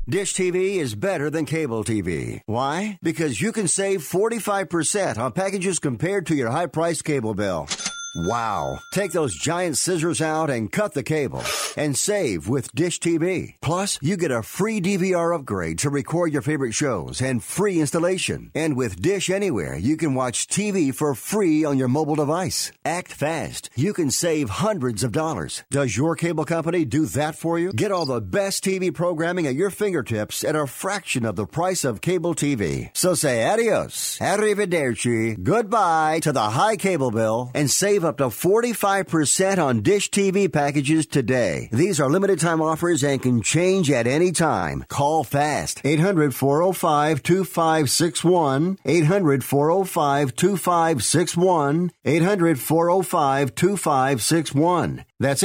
Dish TV is better than cable TV. Why? Because you can save 45% on packages compared to your high-priced cable bill. Wow. Take those giant scissors out and cut the cable and save with Dish TV. Plus, you get a free DVR upgrade to record your favorite shows and free installation. And with Dish Anywhere, you can watch TV for free on your mobile device. Act fast. You can save hundreds of dollars. Does your cable company do that for you? Get all the best TV programming at your fingertips at a fraction of the price of cable TV. So say adios, arrivederci, goodbye to the high cable bill and save up to 45% on Dish TV packages today. These are limited time offers and can change at any time. Call fast. 800-405-2561. 800-405-2561. 800-405-2561. That's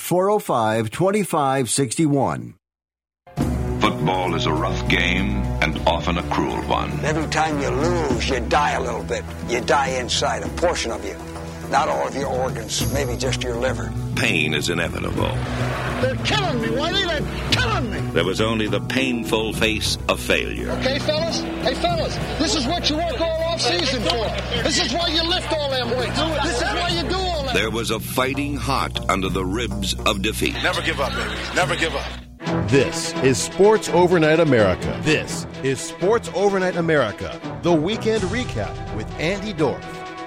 800-405-2561. Football is a rough game and often a cruel one. Every time you lose, you die a little bit. You die inside, a portion of you. Not all of your organs, maybe just your liver. Pain is inevitable. They're killing me, Whitey. They're killing me. There was only the painful face of failure. Okay, fellas? Hey, fellas, this is what you work all off season for. This is why you lift all them weights. This is why you do all that. There was a fighting heart under the ribs of defeat. Never give up, baby. Never give up. This is Sports Overnight America. This is Sports Overnight America, the weekend recap with Andy Dorff.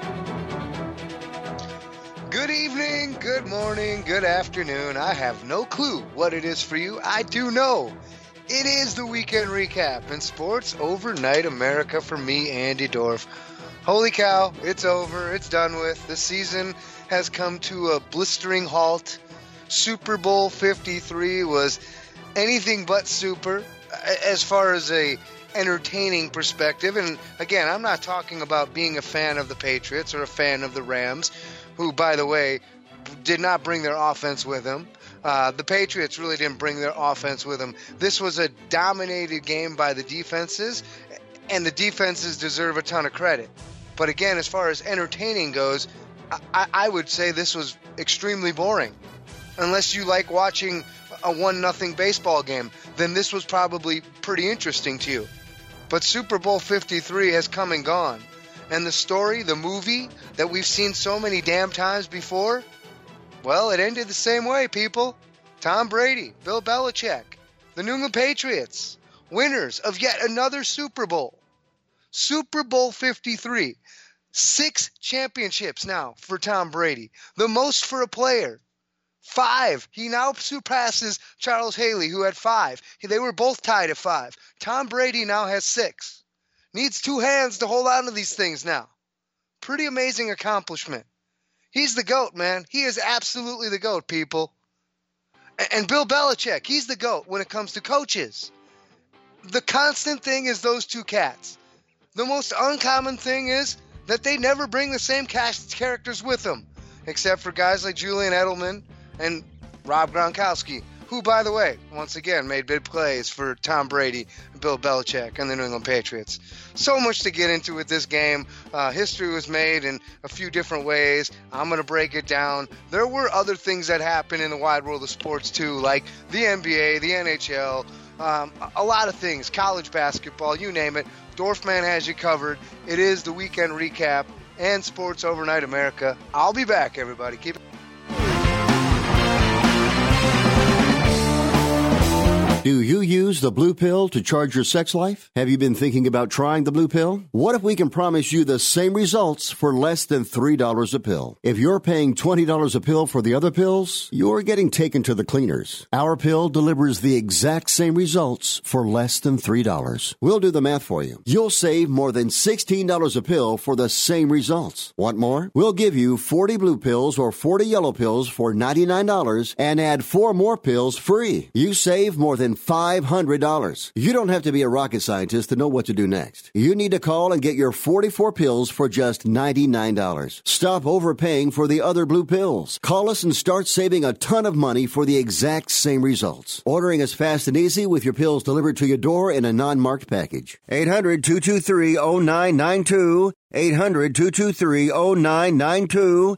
Good evening, good morning, good afternoon. I have no clue what it is for you. I do know it is the weekend recap in Sports Overnight America for me, Andy Dorff. Holy cow, it's over. It's done with. The season has come to a blistering halt. Super Bowl 53 was anything but super as far as a entertaining perspective. And again, I'm not talking about being a fan of the Patriots or a fan of the Rams, who, by the way, did not bring their offense with them. The Patriots really didn't bring their offense with them. This was a dominated game by the defenses, and the defenses deserve a ton of credit. But again, as far as entertaining goes, I would say this was extremely boring. Unless you like watching a 1-0 baseball game, then this was probably pretty interesting to you. But Super Bowl 53 has come and gone. And the story, the movie that we've seen so many damn times before, well, it ended the same way, people. Tom Brady, Bill Belichick, the New England Patriots, winners of yet another Super Bowl. Super Bowl 53. 6 championships now for Tom Brady. The most for a player. 5. He now surpasses Charles Haley, who had 5. They were both tied at 5. Tom Brady now has 6. Needs 2 hands to hold on to these things now. Pretty amazing accomplishment. He's the GOAT, man. He is absolutely the GOAT, people. And Bill Belichick, he's the GOAT when it comes to coaches. The constant thing is those 2 cats. The most uncommon thing is that they never bring the same cast characters with them, except for guys like Julian Edelman and Rob Gronkowski, who, by the way, once again made big plays for Tom Brady, Bill Belichick, and the New England Patriots. So much to get into with this game. History was made in a few different ways. I'm going to break it down. There were other things that happened in the wide world of sports, too, like the NBA, the NHL, a lot of things, college basketball, you name it. Dorfman has you covered. It is the weekend recap and Sports Overnight America. I'll be back, everybody. Keep it. Do you use the blue pill to charge your sex life? Have you been thinking about trying the blue pill? What if we can promise you the same results for less than $3 a pill? If you're paying $20 a pill for the other pills, you're getting taken to the cleaners. Our pill delivers the exact same results for less than $3. We'll do the math for you. You'll save more than $16 a pill for the same results. Want more? We'll give you 40 blue pills or 40 yellow pills for $99 and add 4 more pills free. You save more than $500. You don't have to be a rocket scientist to know what to do next. You need to call and get your 44 pills for just $99. Stop overpaying for the other blue pills. Call us and start saving a ton of money for the exact same results. Ordering is fast and easy with your pills delivered to your door in a non-marked package. 800-223-0992. 800-223-0992.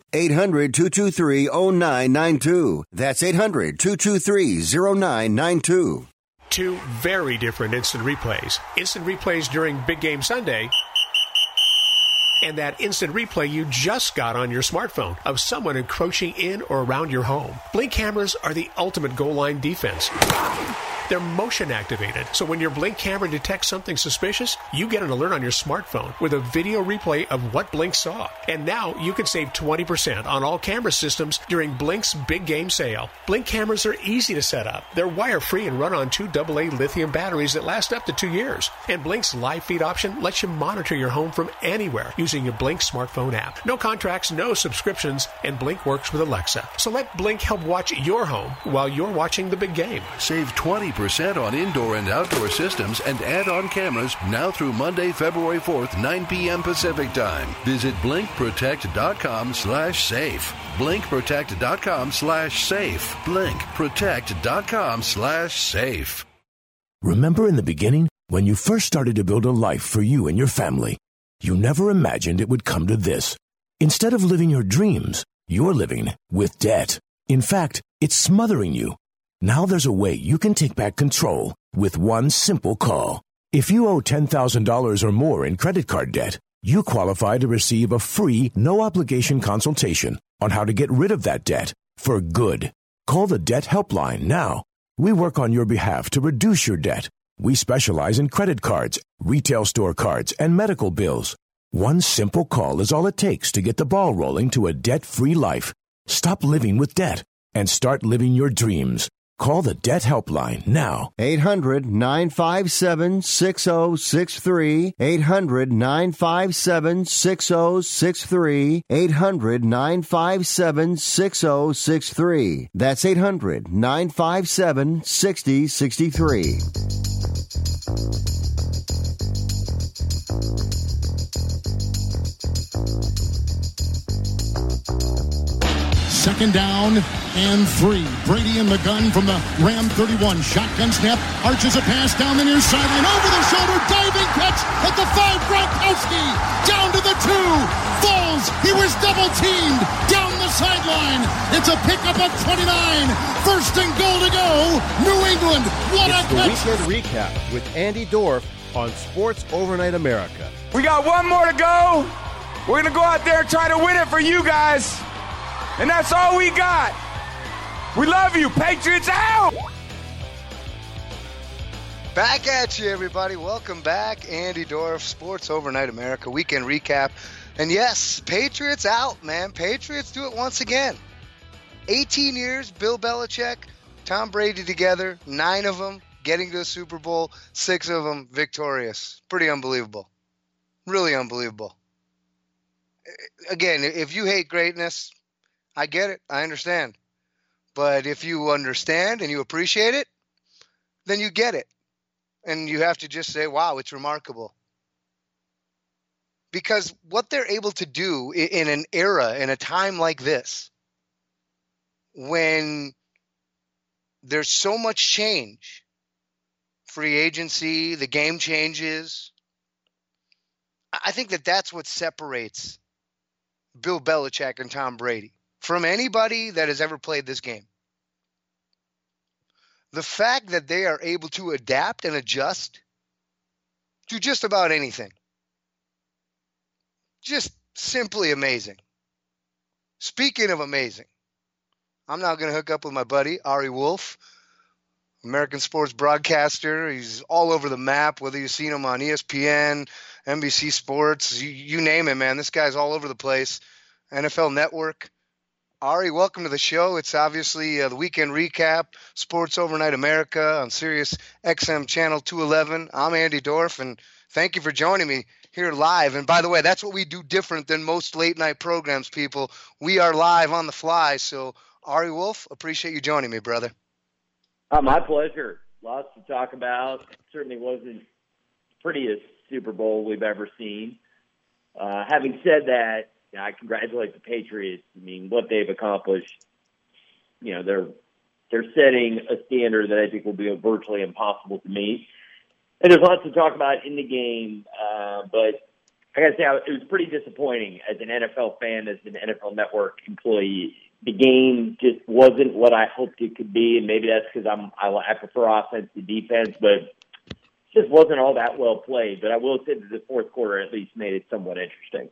800-223-0992. That's 800-223-0992. Two very different instant replays. Instant replays during Big Game Sunday, and that instant replay you just got on your smartphone of someone encroaching in or around your home. Blink cameras are the ultimate goal line defense. They're motion activated, so when your Blink camera detects something suspicious, you get an alert on your smartphone with a video replay of what Blink saw. And now you can save 20% on all camera systems during Blink's Big Game Sale. Blink cameras are easy to set up. They're wire-free and run on 2 AA lithium batteries that last up to 2 years. And Blink's live feed option lets you monitor your home from anywhere using your Blink smartphone app. No contracts, no subscriptions, and Blink works with Alexa. So let Blink help watch your home while you're watching the big game. Save 20% on indoor and outdoor systems and add-on cameras now through Monday, February 4th, 9 p.m. Pacific Time. Visit blinkprotect.com/safe. blinkprotect.com/safe. blinkprotect.com/safe. Remember in the beginning, when you first started to build a life for you and your family, you never imagined it would come to this. Instead of living your dreams, you're living with debt. In fact, it's smothering you. Now there's a way you can take back control with one simple call. If you owe $10,000 or more in credit card debt, you qualify to receive a free, no-obligation consultation on how to get rid of that debt for good. Call the Debt Helpline now. We work on your behalf to reduce your debt. We specialize in credit cards, retail store cards, and medical bills. One simple call is all it takes to get the ball rolling to a debt-free life. Stop living with debt and start living your dreams. Call the Debt Helpline now. 800-957-6063. 800-957-6063. 800-957-6063. That's 800-957-6063. Second down and 3. Brady in the gun from the Ram 31. Shotgun snap. Arches a pass down the near sideline. Over the shoulder. Diving catch at the 5. Gronkowski. Down to the 2. Falls. He was double teamed. Down the sideline. It's a pickup at 29. First and goal to go. New England. What a catch. It's the Weekend Recap with Andy Dorff on Sports Overnight America. We got one more to go. We're going to go out there and try to win it for you guys. And that's all we got. We love you. Patriots out. Back at you, everybody. Welcome back. Andy Dorff, Sports Overnight America, Weekend Recap. And yes, Patriots out, man. Patriots do it once again. 18 years, Bill Belichick, Tom Brady together, 9 of them getting to the Super Bowl, 6 of them victorious. Pretty unbelievable. Really unbelievable. Again, if you hate greatness, I get it. I understand. But if you understand and you appreciate it, then you get it. And you have to just say, wow, it's remarkable. Because what they're able to do in an era, in a time like this, when there's so much change, free agency, the game changes, I think that that's what separates Bill Belichick and Tom Brady from anybody that has ever played this game. The fact that they are able to adapt and adjust to just about anything. Just simply amazing. Speaking of amazing, I'm now going to hook up with my buddy, Ari Wolf, American sports broadcaster. He's all over the map, whether you've seen him on ESPN, NBC Sports, you name it, man. This guy's all over the place. NFL Network. Ari, welcome to the show. It's obviously the Weekend Recap, Sports Overnight America on Sirius XM Channel 211. I'm Andy Dorff, and thank you for joining me here live. And by the way, that's what we do different than most late-night programs, people. We are live on the fly. So, Ari Wolf, appreciate you joining me, brother. My pleasure. Lots to talk about. Certainly wasn't the prettiest Super Bowl we've ever seen. Having said that, I congratulate the Patriots. I mean, what they've accomplished, they're setting a standard that I think will be virtually impossible to meet. And there's lots to talk about in the game, but I got to say, it was pretty disappointing as an NFL fan, as an NFL Network employee. the game just wasn't what I hoped it could be, and maybe that's because I prefer offense to defense, but it just wasn't all that well played. But I will say that the fourth quarter at least made it somewhat interesting.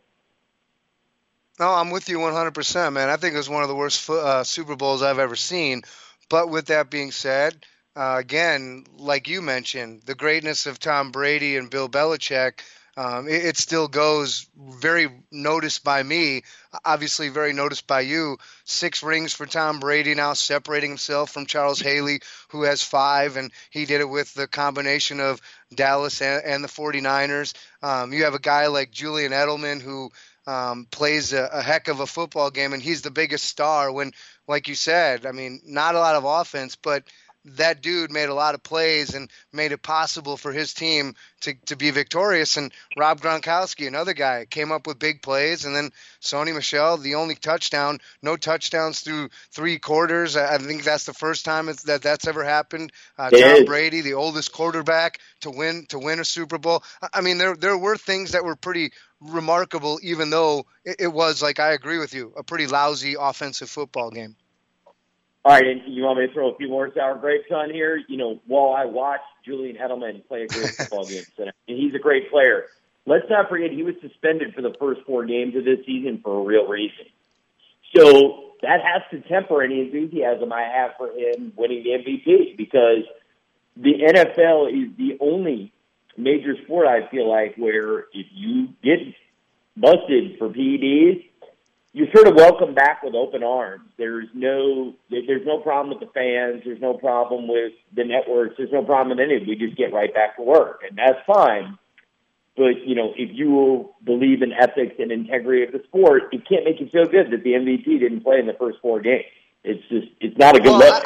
No, I'm with you 100%, man. I think it was one of the worst Super Bowls I've ever seen. But with that being said, again, like you mentioned, the greatness of Tom Brady and Bill Belichick, it still goes very noticed by me, obviously very noticed by you. 6 rings for Tom Brady now, separating himself from Charles Haley, who has 5, and he did it with the combination of Dallas and the 49ers. You have a guy like Julian Edelman who plays a heck of a football game, and he's the biggest star when, like you said, I mean, not a lot of offense, but that dude made a lot of plays and made it possible for his team to be victorious. And Rob Gronkowski, another guy, came up with big plays. And then Sony Michel, the only touchdown, no touchdowns through 3 quarters. I think that's the first time that's ever happened. Tom Brady, the oldest quarterback to win a Super Bowl. I mean, there were things that were pretty remarkable, even though it was, like, I agree with you, a pretty lousy offensive football game. All right, and you want me to throw a few more sour grapes on here? You know, while I watched Julian Edelman play a great football game, and he's a great player, let's not forget he was suspended for the first 4 games of this season for a real reason. So that has to temper any enthusiasm I have for him winning the MVP, because the NFL is the only major sport, I feel like, where if you get busted for PEDs, you're sort of welcomed back with open arms. There's no problem with the fans. There's no problem with the networks. There's no problem with any of it. We just get right back to work, and that's fine. But, you know, if you believe in ethics and integrity of the sport, it can't make you feel good that the MVP didn't play in the first 4 games. It's not a good look.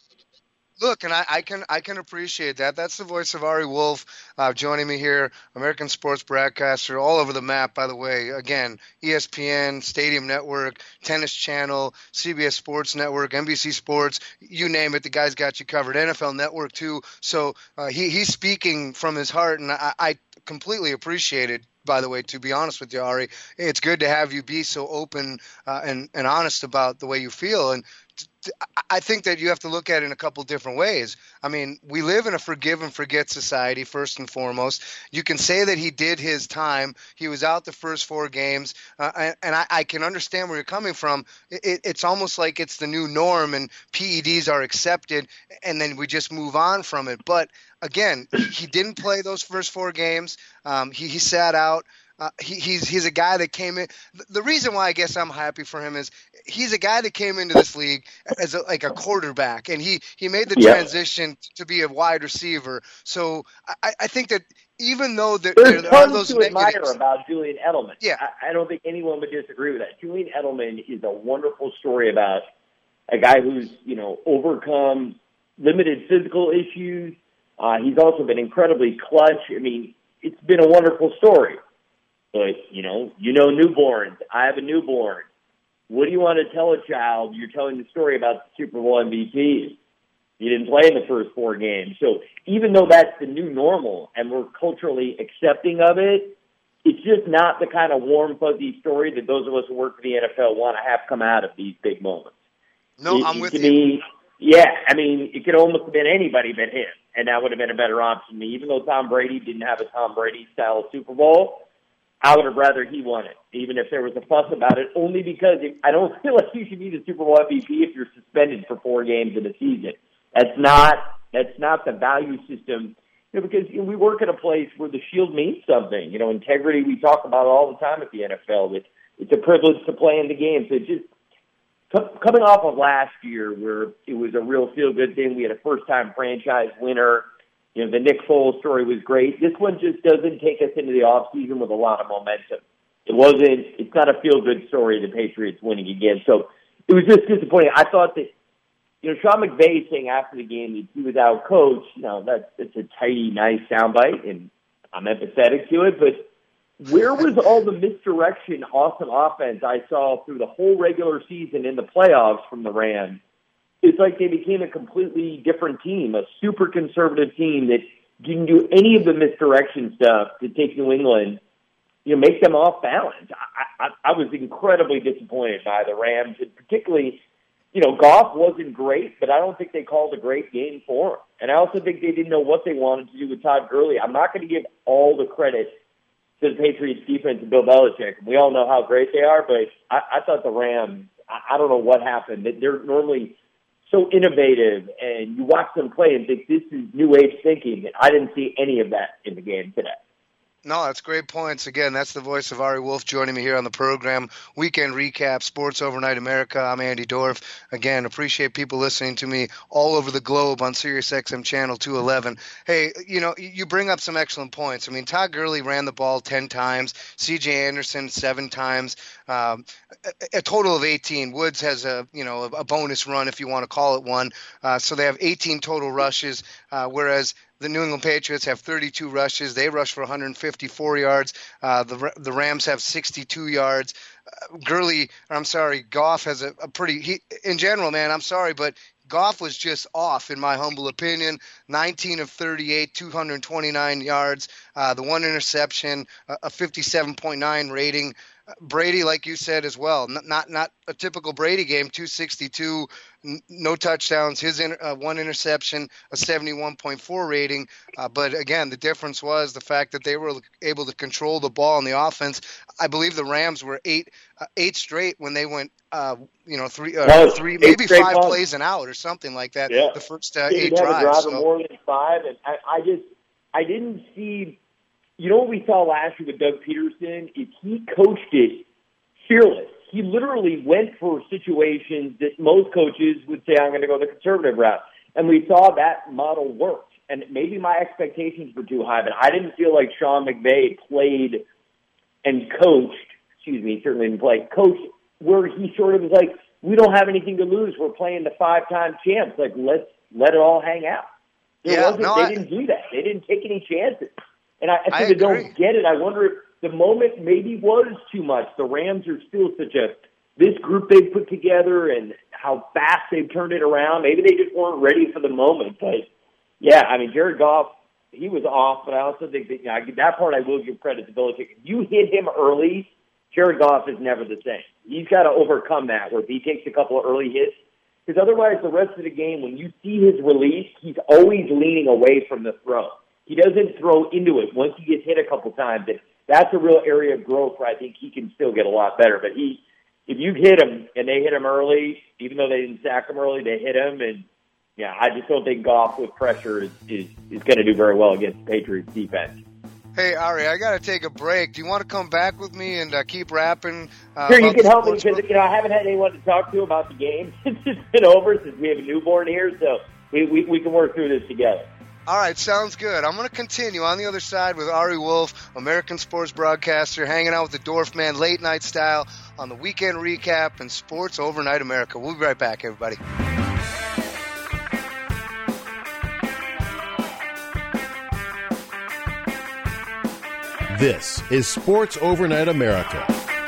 Look, and I can appreciate that. That's the voice of Ari Wolf joining me here, American sports broadcaster, all over the map, by the way. Again, ESPN, Stadium Network, Tennis Channel, CBS Sports Network, NBC Sports, you name it, the guy's got you covered. NFL Network, too. So he's speaking from his heart, and I completely appreciate it. By the way, to be honest with you, Ari, it's good to have you be so open and honest about the way you feel. And I think that you have to look at it in a couple different ways. I mean, we live in a forgive and forget society, first and foremost. You can say that he did his time. He was out the first 4 games, and I can understand where you're coming from. It's almost like it's the new norm, and PEDs are accepted, and then we just move on from it. But again, he didn't play those first 4 games. He sat out. He's a guy that came in. The reason why I guess I'm happy for him is he's a guy that came into this league as like a quarterback, and he made the transition to be a wide receiver. So I think that even though there are those to negatives, admire about Julian Edelman. Yeah, I don't think anyone would disagree with that. Julian Edelman is a wonderful story about a guy who's overcome limited physical issues. He's also been incredibly clutch. I mean, it's been a wonderful story. But, newborns. I have a newborn. What do you want to tell a child? You're telling the story about the Super Bowl MVP. You didn't play in the first 4 games. So even though that's the new normal and we're culturally accepting of it, it's just not the kind of warm, fuzzy story that those of us who work for the NFL want to have come out of these big moments. No, I'm with you. Yeah, I mean, it could almost have been anybody but him, and that would have been a better option to me. Even though Tom Brady didn't have a Tom Brady-style Super Bowl, I would have rather he won it, even if there was a fuss about it, only because I don't feel like you should be the Super Bowl MVP if you're suspended for 4 games in a season. That's not the value system, because we work at a place where the shield means something. Integrity, we talk about it all the time at the NFL. It's a privilege to play in the game. So just coming off of last year where it was a real feel-good thing, we had a first-time franchise winner. The Nick Foles story was great. This one just doesn't take us into the offseason with a lot of momentum. It's not a feel-good story, the Patriots winning again. So it was just disappointing. I thought that, Sean McVay saying after the game that he was out coached, that's a tidy, nice soundbite, and I'm empathetic to it. But where was all the misdirection, awesome offense I saw through the whole regular season in the playoffs from the Rams? It's like they became a completely different team, a super conservative team that didn't do any of the misdirection stuff to take New England, make them off balance. I was incredibly disappointed by the Rams, and particularly Goff wasn't great, but I don't think they called a great game for him. And I also think they didn't know what they wanted to do with Todd Gurley. I'm not going to give all the credit to the Patriots defense and Bill Belichick. We all know how great they are, but I thought the Rams, I don't know what happened. They're normally so innovative, and you watch them play and think this is new age thinking. And I didn't see any of that in the game today. No, that's great points. Again, that's the voice of Ari Wolf joining me here on the program. Weekend Recap, Sports Overnight America. I'm Andy Dorff. Again, appreciate people listening to me all over the globe on SiriusXM Channel 211. Hey, you bring up some excellent points. I mean, Todd Gurley ran the ball 10 times, C.J. Anderson 7 times, a total of 18. Woods has a bonus run, if you want to call it one. So they have 18 total rushes, whereas the New England Patriots have 32 rushes. They rush for 154 yards. The Rams have 62 yards. Goff has a pretty – in general, man, I'm sorry, but Goff was just off, in my humble opinion. 19 of 38, 229 yards, the one interception, a 57.9 rating. Brady, like you said as well, not a typical Brady game, 262, no touchdowns, one interception, a 71.4 rating. But again, the difference was the fact that they were able to control the ball in the offense. I believe the Rams were eight straight when they went, three, maybe 5 plays and out or something like that. Yeah. The first 8 drives. More than 5, and I didn't see. You know what we saw last year with Doug Peterson is he coached it fearless. He literally went for situations that most coaches would say, I'm going to go the conservative route. And we saw that model worked. And maybe my expectations were too high, but I didn't feel like Sean McVay played and coached, certainly didn't play, coached where he sort of was like, we don't have anything to lose. We're playing the 5-time champs. Like, let's let it all hang out. They didn't do that. They didn't take any chances. And I sort of don't get it. I wonder if the moment maybe was too much. The Rams are still this group they've put together and how fast they've turned it around. Maybe they just weren't ready for the moment. But, yeah, I mean, Jared Goff, he was off, but I also think that part I will give credit to Belichick. If you hit him early, Jared Goff is never the same. He's got to overcome that where if he takes a couple of early hits. Because otherwise the rest of the game, when you see his release, he's always leaning away from the throw. He doesn't throw into it once he gets hit a couple times. And that's a real area of growth where I think he can still get a lot better. But if you hit him and they hit him early, even though they didn't sack him early, they hit him. And, yeah, I just don't think Goff with pressure is going to do very well against the Patriots defense. Hey, Ari, I got to take a break. Do you want to come back with me and keep rapping? Sure, you can help me because, I haven't had anyone to talk to about the game since it's been over, since we have a newborn here. So we can work through this together. All right, sounds good. I'm going to continue on the other side with Ari Wolf, American sports broadcaster, hanging out with the Dorff Man late night style on the Weekend Recap and Sports Overnight America. We'll be right back, everybody. This is Sports Overnight America.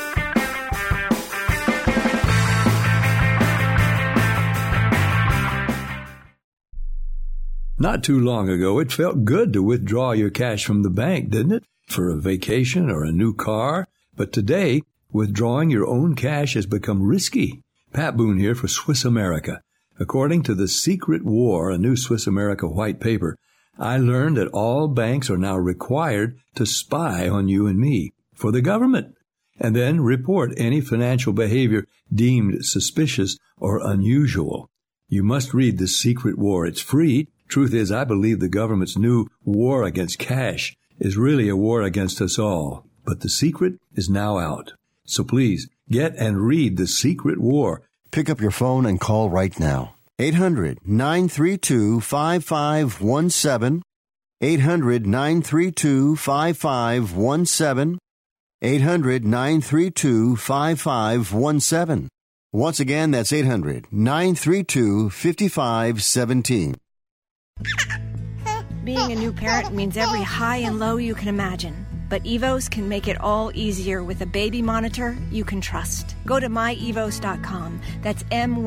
Not too long ago, it felt good to withdraw your cash from the bank, didn't it? For a vacation or a new car. But today, withdrawing your own cash has become risky. Pat Boone here for Swiss America. According to The Secret War, a new Swiss America white paper, I learned that all banks are now required to spy on you and me for the government, and then report any financial behavior deemed suspicious or unusual. You must read The Secret War. It's free. Truth is, I believe the government's new war against cash is really a war against us all. But the secret is now out. So please, get and read The Secret War. Pick up your phone and call right now. 800-932-5517. 800-932-5517. 800-932-5517. Once again, that's 800-932-5517. Being a new parent means every high and low you can imagine. But Evos can make it all easier with a baby monitor you can trust. Go to myevos.com. That's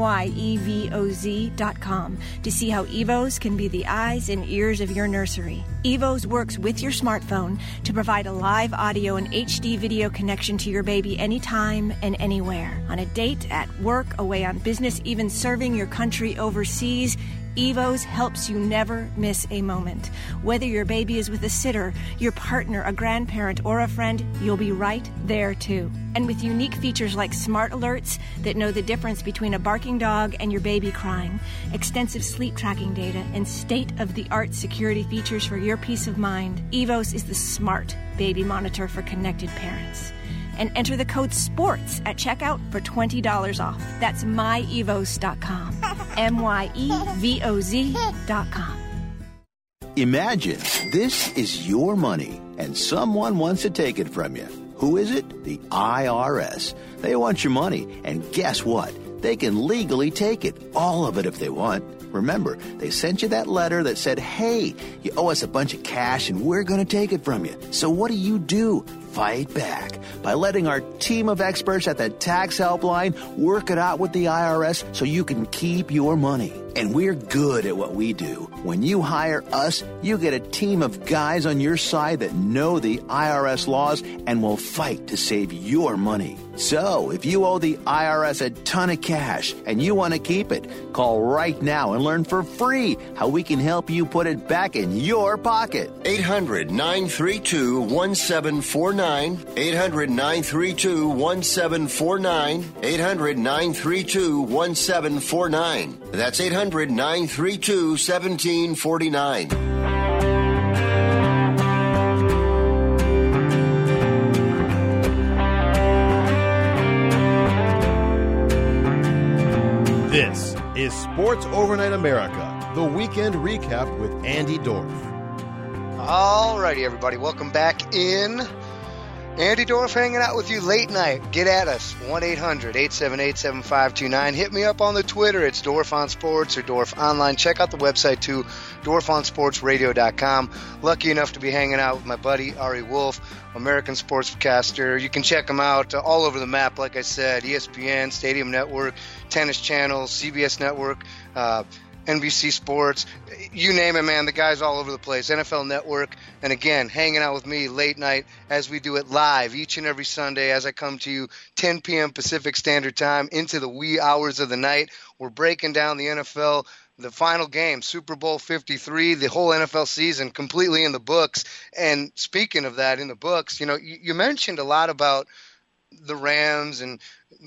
MYEVOZ.com to see how Evos can be the eyes and ears of your nursery. Evos works with your smartphone to provide a live audio and HD video connection to your baby anytime and anywhere. On a date, at work, away on business, even serving your country overseas, Evos helps you never miss a moment. Whether your baby is with a sitter, your partner, a grandparent, or a friend, you'll be right there too. And with unique features like smart alerts that know the difference between a barking dog and your baby crying, extensive sleep tracking data, and state-of-the-art security features for your peace of mind, Evos is the smart baby monitor for connected parents. And enter the code SPORTS at checkout for $20 off. That's myevos.com. MYEVOZ.com. Imagine this is your money and someone wants to take it from you. Who is it? The IRS. They want your money, and guess what? They can legally take it, all of it if they want. Remember, they sent you that letter that said, hey, you owe us a bunch of cash and we're going to take it from you. So what do? Fight back by letting our team of experts at the Tax Helpline work it out with the IRS so you can keep your money. And we're good at what we do. When you hire us, you get a team of guys on your side that know the IRS laws and will fight to save your money. So, if you owe the IRS a ton of cash and you want to keep it, call right now and learn for free how we can help you put it back in your pocket. 800-932-1749. 800-932-1749. 800-932-1749. That's 800-932-1749. This is Sports Overnight America, the weekend recap with Andy Dorf. All righty, everybody. Welcome back in. Andy Dorf hanging out with you late night. Get at us, 1-800-878-7529. Hit me up on the Twitter. It's Dorf on Sports or Dorf Online. Check out the website, too, DorfOnSportsRadio.com. Lucky enough to be hanging out with my buddy, Ari Wolf, American sportscaster. You can check him out all over the map, like I said, ESPN, Stadium Network, Tennis Channel, CBS Network, NBC Sports, you name it, man. The guy's all over the place. NFL Network. And again, hanging out with me late night as we do it live each and every Sunday as I come to you 10 p.m. Pacific Standard Time into the wee hours of the night. We're breaking down the NFL, the final game, Super Bowl 53, the whole NFL season completely in the books. And speaking of that, in the books, you know, you mentioned a lot about the Rams and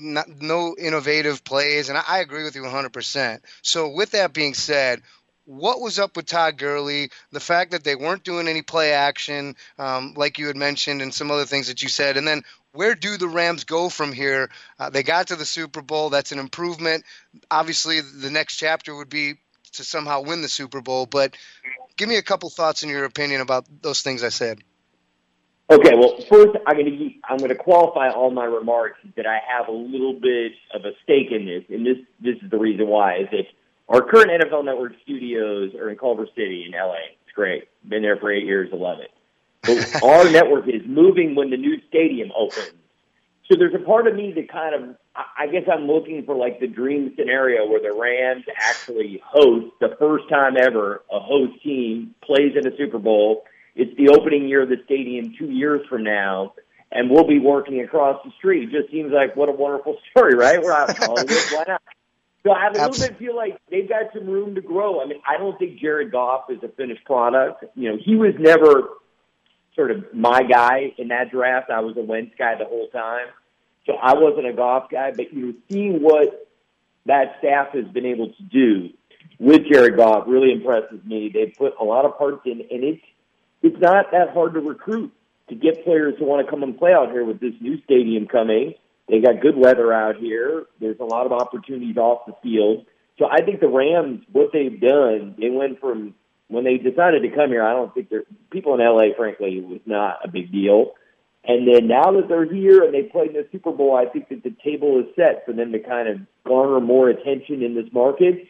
no innovative plays, and I agree with you 100%. So with that being said, what was up with Todd Gurley, the fact that they weren't doing any play action, like you had mentioned, and some other things that you said, and then where do the Rams go from here? They got to the Super Bowl. That's an improvement. Obviously, the next chapter would be to somehow win the Super Bowl, but give me a couple thoughts in your opinion about those things I said. Okay, well, first I'm going to qualify all my remarks that I have a little bit of a stake in this, and this is the reason why. Is that our current NFL Network studios are in Culver City in LA. It's great. Been there for 8 years, I love it. But our network is moving when the new stadium opens. So there's a part of me that kind of, I guess I'm looking for like the dream scenario where the Rams actually host the first time ever a host team plays in a Super Bowl. It's the opening year of the stadium 2 years from now, and we'll be working across the street. It just seems like what a wonderful story, right? We're out of Hollywood. Why not? So I have a little bit feel like they've got some room to grow. I mean, I don't think Jared Goff is a finished product. You know, he was never sort of my guy in that draft. I was a Wentz guy the whole time. So I wasn't a Goff guy. But, you know, seeing what that staff has been able to do with Jared Goff really impresses me. They've put a lot of parts in, and it's not that hard to recruit, to get players who want to come and play out here with this new stadium coming. They got good weather out here. There's a lot of opportunities off the field. So I think the Rams, what they've done, they went from when they decided to come here, I don't think people in L.A., frankly, it was not a big deal. And then now that they're here and they played in the Super Bowl, I think that the table is set for them to kind of garner more attention in this market.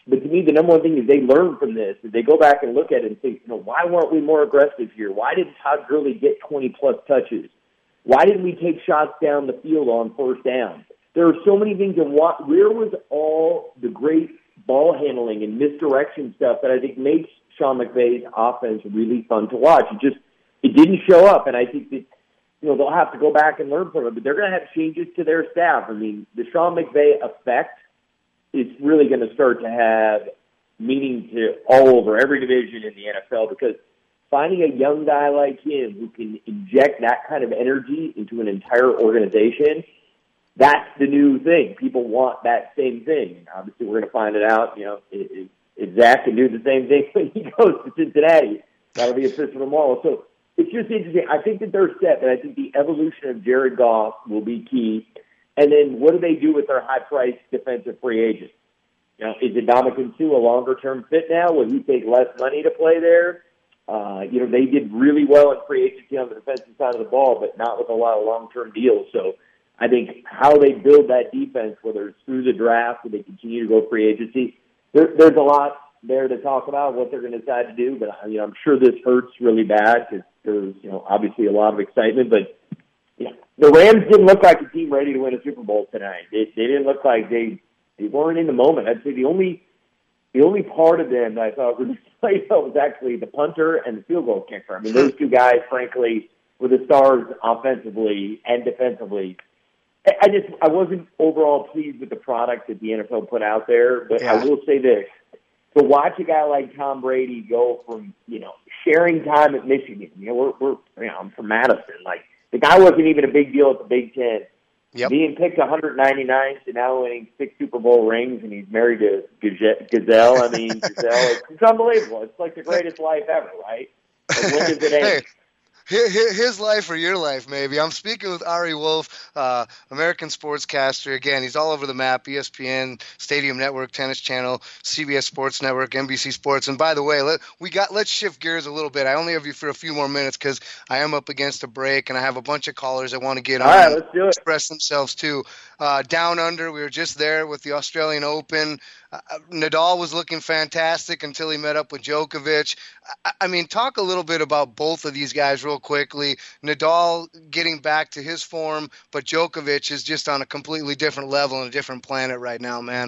But to me, the number one thing is they learn from this. They go back and look at it and say, why weren't we more aggressive here? Why did Todd Gurley get 20-plus touches? Why didn't we take shots down the field on first down? There are so many things. And where was all the great ball handling and misdirection stuff that I think makes Sean McVay's offense really fun to watch? It didn't show up, and I think that they'll have to go back and learn from it. But they're going to have changes to their staff. I mean, the Sean McVay effect is really going to start to have meaning to all over every division in the NFL, because finding a young guy like him who can inject that kind of energy into an entire organization, that's the new thing. People want that same thing. Obviously, we're going to find it out. If Zach can do the same thing when he goes to Cincinnati, that'll be official tomorrow. So it's just interesting. I think that they're set, and I think the evolution of Jared Goff will be key. And then what do they do with their high-priced defensive free agents? Is Ndamukong Suh a longer-term fit now? Will he take less money to play there? They did really well in free agency on the defensive side of the ball, but not with a lot of long-term deals. So I think how they build that defense, whether it's through the draft or they continue to go free agency, there's a lot there to talk about what they're going to decide to do. But I'm sure this hurts really bad because there's obviously a lot of excitement, but the Rams didn't look like a team ready to win a Super Bowl tonight. They didn't look like they weren't in the moment. I'd say the only part of them that I thought really played well was actually the punter and the field goal kicker. I mean, those two guys, frankly, were the stars offensively and defensively. I wasn't overall pleased with the product that the NFL put out there, but I will say this. To watch a guy like Tom Brady go from, sharing time at Michigan, I'm from Madison, the guy wasn't even a big deal at the Big Ten. Yep. Being picked 199th and now winning 6 Super Bowl rings, and he's married to Giselle. It's unbelievable. It's like the greatest life ever, right? But when does it end? His life or your life, maybe. I'm speaking with Ari Wolf, American sportscaster. Again, he's all over the map, ESPN, Stadium Network, Tennis Channel, CBS Sports Network, NBC Sports. And by the way, let's shift gears a little bit. I only have you for a few more minutes because I am up against a break, and I have a bunch of callers I want to get on. All right, let's do it. Express themselves, too. Down under, we were just there with the Australian Open. Nadal was looking fantastic until he met up with Djokovic. I mean, talk a little bit about both of these guys real quickly. Nadal getting back to his form, but Djokovic is just on a completely different level and a different planet right now, man.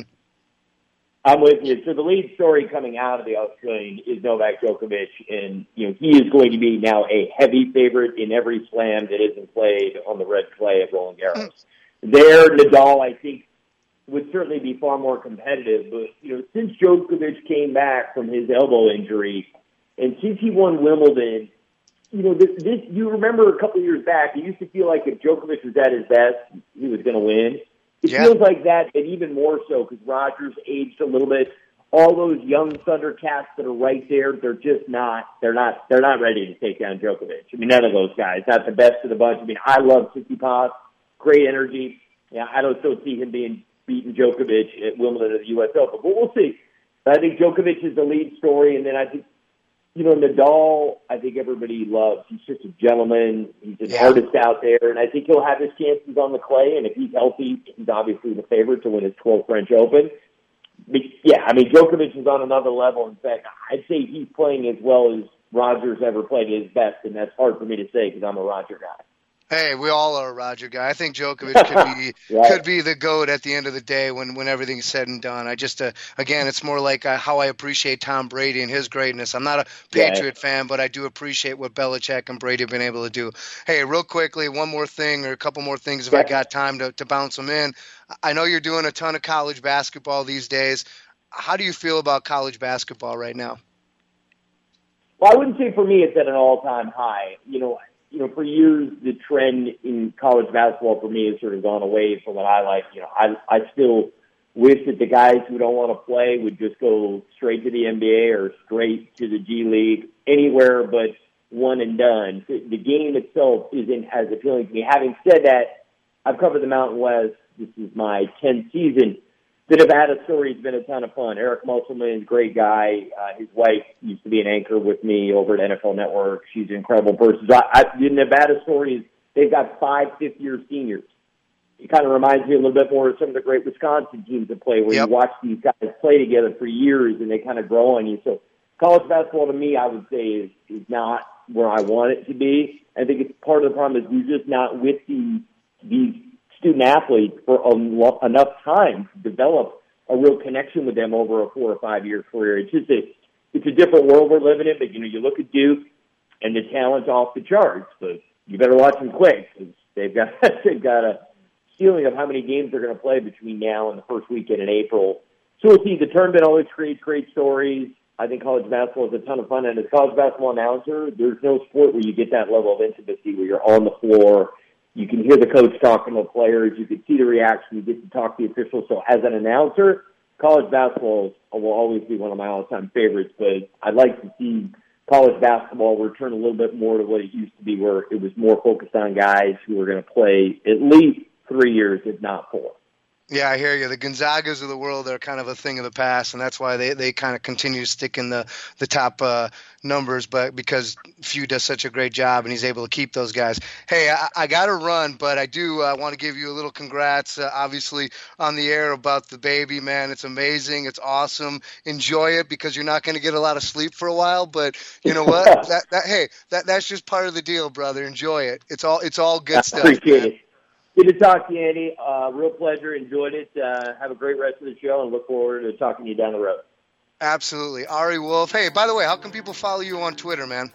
I'm with you. So the lead story coming out of the Australian is Novak Djokovic, and he is going to be now a heavy favorite in every slam that isn't played on the red clay at Roland Garros. There, Nadal, I think, would certainly be far more competitive. But, since Djokovic came back from his elbow injury, and since he won Wimbledon, you remember a couple of years back, it used to feel like if Djokovic was at his best, he was going to win. It feels like that, and even more so because Rogers aged a little bit. All those young Thundercats that are right there, they're not ready to take down Djokovic. I mean, none of those guys, not the best of the bunch. I mean, I love Tsitsipas, great energy. Yeah, I don't still see him beating Djokovic at Wimbledon or the U.S. Open, but we'll see. But I think Djokovic is the lead story, and then I think, Nadal, I think everybody loves. He's just a gentleman. He's an artist out there, and I think he'll have his chances on the clay, and if he's healthy, he's obviously the favorite to win his 12th French Open. But, Djokovic is on another level. In fact, I'd say he's playing as well as Rogers ever played at his best, and that's hard for me to say because I'm a Roger guy. Hey, we all are a Roger guy. I think Djokovic could be the GOAT at the end of the day when everything's said and done. I just, again, it's more like how I appreciate Tom Brady and his greatness. I'm not a Patriot fan, but I do appreciate what Belichick and Brady have been able to do. Hey, real quickly, one more thing or a couple more things if I got time to bounce them in. I know you're doing a ton of college basketball these days. How do you feel about college basketball right now? Well, I wouldn't say for me it's at an all-time high. For years, the trend in college basketball for me has sort of gone away from what I like. I still wish that the guys who don't want to play would just go straight to the NBA or straight to the G League, anywhere but one and done. The game itself isn't as appealing to me. Having said that, I've covered the Mountain West. This is my 10th season. The Nevada story has been a ton of fun. Eric Musselman is a great guy. His wife used to be an anchor with me over at NFL Network. She's an incredible person. The Nevada story is they've got 5 fifth-year seniors. It kind of reminds me a little bit more of some of the great Wisconsin teams that play, where you watch these guys play together for years and they kind of grow on you. So college basketball, to me, I would say is not where I want it to be. I think it's part of the problem is you're just not with these student athletes for enough time to develop a real connection with them over a 4 or 5 year career. It's just it's a different world we're living in. But you look at Duke and the talent's off the charts, but you better watch them quick, because they've got a ceiling of how many games they're going to play between now and the first weekend in April. So we'll see. The tournament always creates great stories. I think college basketball is a ton of fun. And as a college basketball announcer, there's no sport where you get that level of intimacy, where you're on the floor. You can hear the coach talking to the players. You can see the reaction. You get to talk to the officials. So as an announcer, college basketball will always be one of my all-time favorites. But I'd like to see college basketball return a little bit more to what it used to be, where it was more focused on guys who were going to play at least 3 years, if not 4. Yeah, I hear you. The Gonzagas of the world are kind of a thing of the past, and that's why they kind of continue to stick in the top numbers, but because Few does such a great job and he's able to keep those guys. Hey, I got to run, but I do want to give you a little congrats, obviously, on the air about the baby, man. It's amazing. It's awesome. Enjoy it, because you're not going to get a lot of sleep for a while, but you know what? That's just part of the deal, brother. Enjoy it. It's all good stuff. Appreciate it. Good to talk to you, Andy. Real pleasure. Enjoyed it. Have a great rest of the show, and look forward to talking to you down the road. Absolutely. Ari Wolf. Hey, by the way, how can people follow you on Twitter, man?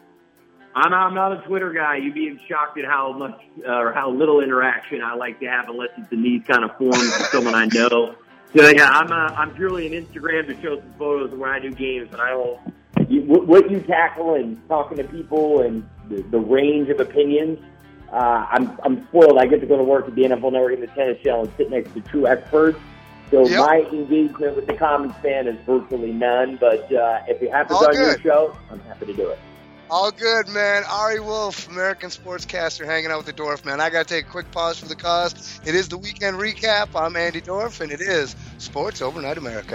I'm not a Twitter guy. You'd be shocked at how much or how little interaction I like to have, unless it's in these kind of forums with someone I know. So yeah, I'm purely an Instagram to show some photos of when I do games, and I don't. What you tackle and talking to people and the range of opinions. I'm spoiled. I get to go to work at the NFL Network in the Tennis Show and sit next to true experts. So my engagement with the common fan is virtually none. But if it happens on your show, I'm happy to do it. All good, man. Ari Wolf, American sportscaster, hanging out with the Dorf, man. I got to take a quick pause for the cause. It is the weekend recap. I'm Andy Dorf, and it is Sports Overnight America.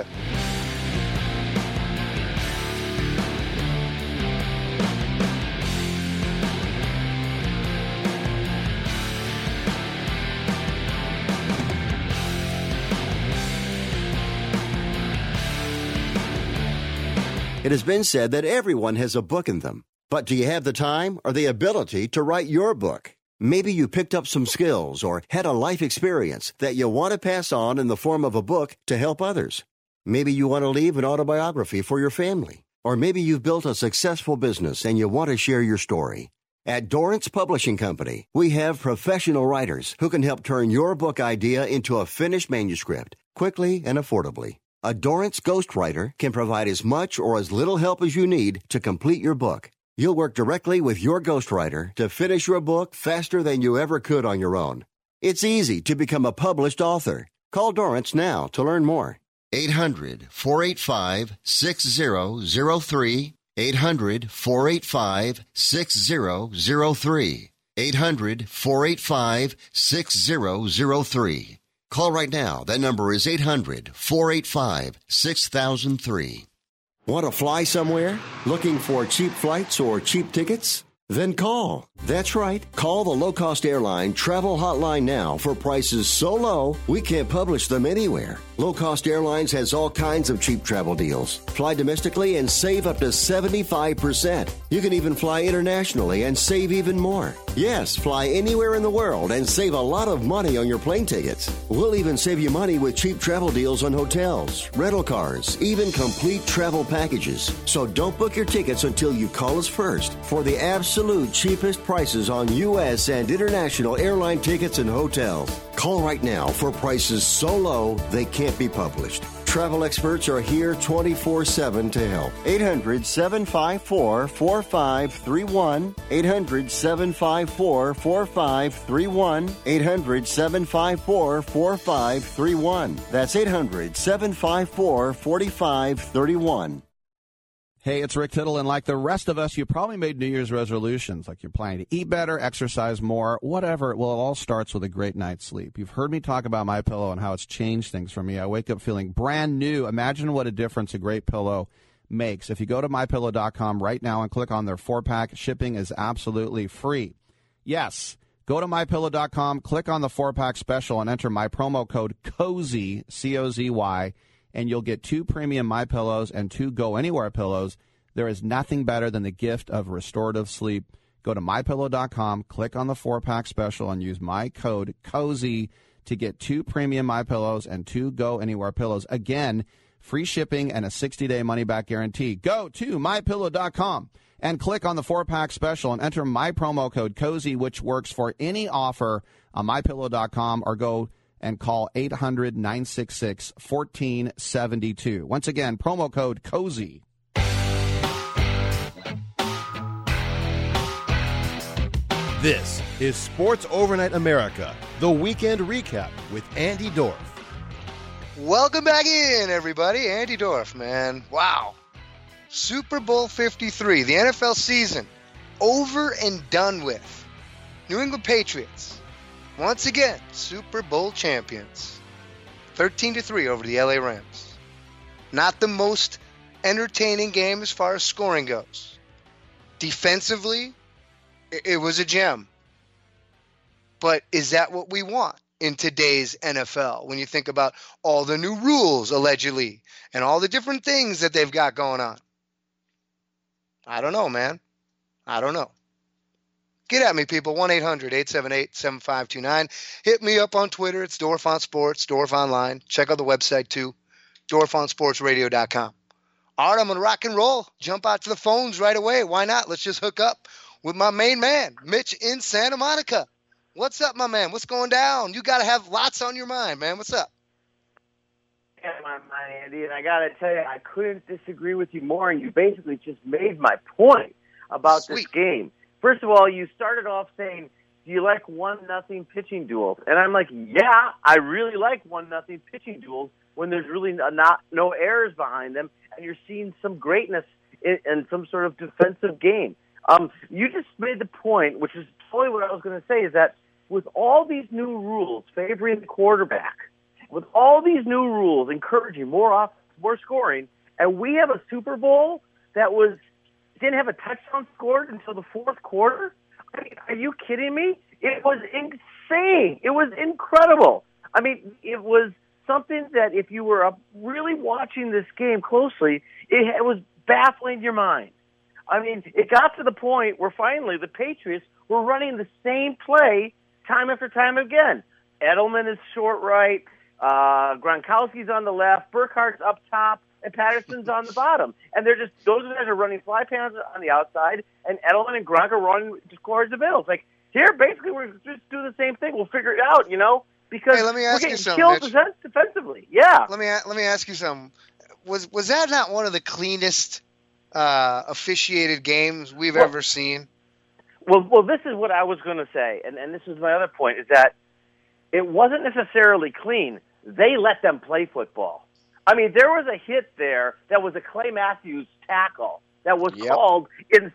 It has been said that everyone has a book in them. But do you have the time or the ability to write your book? Maybe you picked up some skills or had a life experience that you want to pass on in the form of a book to help others. Maybe you want to leave an autobiography for your family. Or maybe you've built a successful business and you want to share your story. At Dorrance Publishing Company, we have professional writers who can help turn your book idea into a finished manuscript quickly and affordably. A Dorrance ghostwriter can provide as much or as little help as you need to complete your book. You'll work directly with your ghostwriter to finish your book faster than you ever could on your own. It's easy to become a published author. Call Dorrance now to learn more. 800-485-6003. 800-485-6003. 800-485-6003. Call right now. That number is 800-485-6003. Want to fly somewhere? Looking for cheap flights or cheap tickets? Then call. That's right. Call the low-cost airline travel hotline now for prices so low we can't publish them anywhere. Low Cost Airlines has all kinds of cheap travel deals. Fly domestically and save up to 75%. You can even fly internationally and save even more. Yes, fly anywhere in the world and save a lot of money on your plane tickets. We'll even save you money with cheap travel deals on hotels, rental cars, even complete travel packages. So don't book your tickets until you call us first for the absolute cheapest prices on U.S. and international airline tickets and hotels. Call right now for prices so low they can't be published. Travel experts are here 24/7 to help. 800-754-4531. 800-754-4531. 800-754-4531. That's 800-754-4531. Hey, it's Rick Tittle, and like the rest of us, you probably made New Year's resolutions, like you're planning to eat better, exercise more, whatever. Well, it all starts with a great night's sleep. You've heard me talk about MyPillow and how it's changed things for me. I wake up feeling brand new. Imagine what a difference a great pillow makes. If you go to MyPillow.com right now and click on their 4-pack, shipping is absolutely free. Yes, Go to MyPillow.com, click on the 4-pack special, and enter my promo code COZY, C-O-Z-Y, and you'll get 2 premium MyPillows and 2 Go Anywhere pillows. There is nothing better than the gift of restorative sleep. Go to MyPillow.com, click on the 4-pack special, and use my code COZY to get 2 premium MyPillows and 2 Go Anywhere pillows. Again, free shipping and a 60-day money-back guarantee. Go to MyPillow.com and click on the 4-pack special and enter my promo code COZY, which works for any offer on MyPillow.com, or go and call 800-966-1472. Once again, promo code COZY. This is Sports Overnight America, the weekend recap with Andy Dorff. Welcome back in, everybody. Andy Dorff, man. Wow. Super Bowl 53, the NFL season, over and done with. New England Patriots, once again, Super Bowl champions. 13-3 over the LA Rams. Not the most entertaining game as far as scoring goes. Defensively, it was a gem. But is that what we want in today's NFL when you think about all the new rules, allegedly, and all the different things that they've got going on? I don't know, man. I don't know. Get at me, people. 1-800-878-7529. Hit me up on Twitter. It's Dorff on Sports, Dorff Online. Check out the website, too. DorffOnSportsRadio.com. All right, I'm going to rock and roll. Jump out to the phones right away. Why not? Let's just hook up with my main man, Mitch in Santa Monica. What's up, my man? What's going down? You got to have lots on your mind, man. What's up? Yeah, my mind, Andy, and I got to tell you, I couldn't disagree with you more, and you basically just made my point about this game. First of all, you started off saying, do you like 1-0 pitching duels? And I'm like, yeah, I really like 1-0 pitching duels when there's really no errors behind them, and you're seeing some greatness in some sort of defensive game. You just made the point, which is totally what I was going to say, is that with all these new rules favoring the quarterback, with all these new rules encouraging more scoring, and we have a Super Bowl that didn't have a touchdown scored until the fourth quarter? I mean, are you kidding me? It was insane. It was incredible. I mean, it was something that if you were really watching this game closely, it was baffling your mind. I mean, it got to the point where finally the Patriots were running the same play time after time again. Edelman is short right, Gronkowski's on the left, Burkhardt's up top, and Patterson's on the bottom. And those guys are running fly pans on the outside, and Edelman and Gronk are running to score the middle. It's like, here, basically, we're just do the same thing. We'll figure it out, because let me ask we're you getting something, killed defensively. Yeah. Let me ask you something. Was that not one of the cleanest officiated games we've ever seen? Well, this is what I was going to say, and this is my other point, is that it wasn't necessarily clean. They let them play football. I mean, there was a hit there that was a Clay Matthews tackle that was called in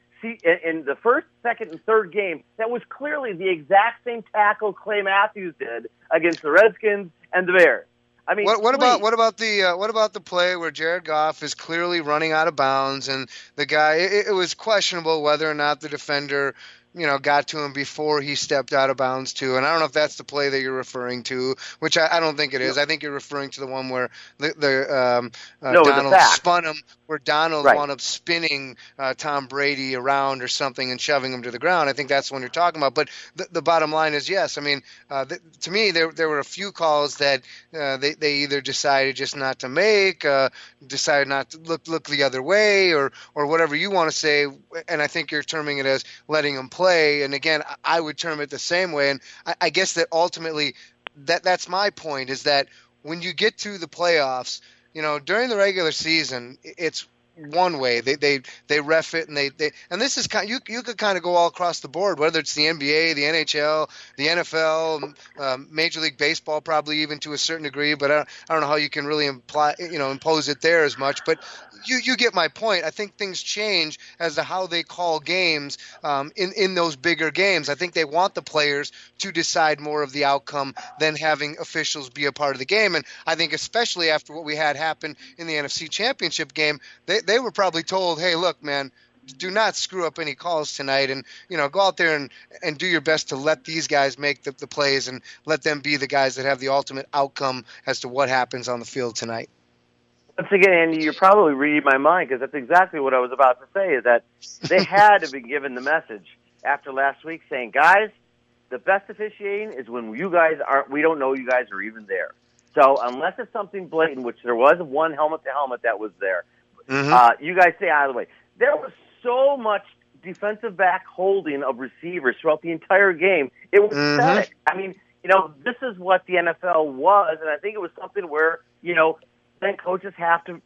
the first, second, and third game. That was clearly the exact same tackle Clay Matthews did against the Redskins and the Bears. I mean, what about the play where Jared Goff is clearly running out of bounds, and the guy, it was questionable whether or not the defender got to him before he stepped out of bounds too. And I don't know if that's the play that you're referring to, which I don't think it is. I think you're referring to the one where Donald spun him, where Donald wound up spinning Tom Brady around or something and shoving him to the ground. I think that's the one you're talking about. But the bottom line is, yes. I mean, to me, there were a few calls that they either decided just not to make, decided not to look the other way, or whatever you want to say. And I think you're terming it as letting them play. And again, I would term it the same way. And I guess that ultimately that's my point, is that when you get to the playoffs, during the regular season, it's one way. They ref it, and and this is kind of, you could kind of go all across the board, whether it's the NBA, the NHL, the NFL, Major League Baseball, probably even to a certain degree, but I don't know how you can really impose it there as much. But you get my point. I think things change as to how they call games in those bigger games. I think they want the players to decide more of the outcome than having officials be a part of the game. And I think especially after what we had happen in the NFC Championship game, they were probably told, hey, look, man, do not screw up any calls tonight, and go out there and do your best to let these guys make the plays and let them be the guys that have the ultimate outcome as to what happens on the field tonight. Once again, Andy, you're probably reading my mind, because that's exactly what I was about to say, is that they had to be given the message after last week saying, guys, the best officiating is when we don't know you guys are even there. So unless it's something blatant, which there was one helmet-to-helmet that was there, you guys stay out of the way. There was so much defensive back holding of receivers throughout the entire game. It was pathetic. I mean, this is what the NFL was, and I think it was something where, then coaches have to,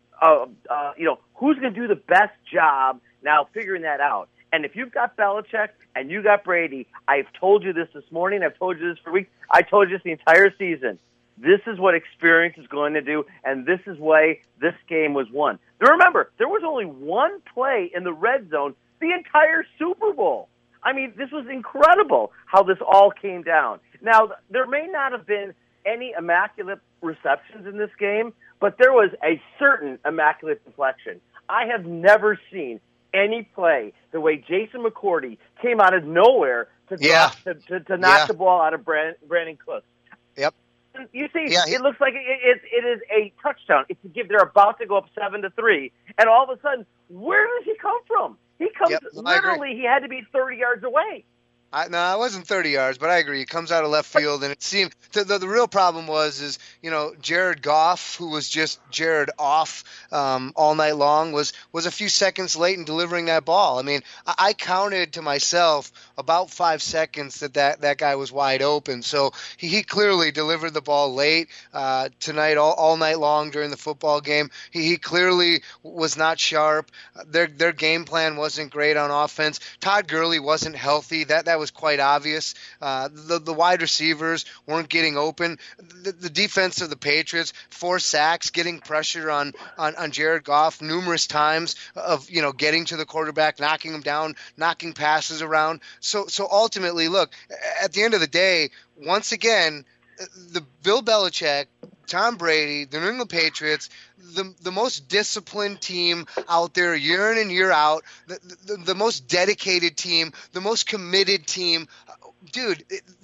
who's going to do the best job now figuring that out. And if you've got Belichick and you got Brady, I've told you this morning, I've told you this for weeks, I told you this the entire season. This is what experience is going to do, and this is why this game was won. Now remember, there was only one play in the red zone the entire Super Bowl. I mean, this was incredible how this all came down. Now, there may not have been any immaculate receptions in this game, but there was a certain immaculate deflection. I have never seen any play the way Jason McCourty came out of nowhere to knock the ball out of Brandon Cooks. Yep. You see, it looks like it is a touchdown. They're about to go up 7-3, and all of a sudden, where does he come from? He comes literally. He had to be 30 yards away. No, it wasn't 30 yards, but I agree. He comes out of left field, and it seemed the real problem was Jared Goff, who was just Jared off all night long, was a few seconds late in delivering that ball. I mean, I counted to myself about 5 seconds that guy was wide open. So he clearly delivered the ball late tonight, all night long during the football game. He clearly was not sharp. Their game plan wasn't great on offense. Todd Gurley wasn't healthy. That was quite obvious. The wide receivers weren't getting open. The defense of the Patriots, 4 sacks, getting pressure on Jared Goff numerous times of getting to the quarterback, knocking him down, knocking passes around. So ultimately, look, at the end of the day, once again, the Bill Belichick, Tom Brady, the New England Patriots, the most disciplined team out there year in and year out, the most dedicated team, the most committed team. Dude,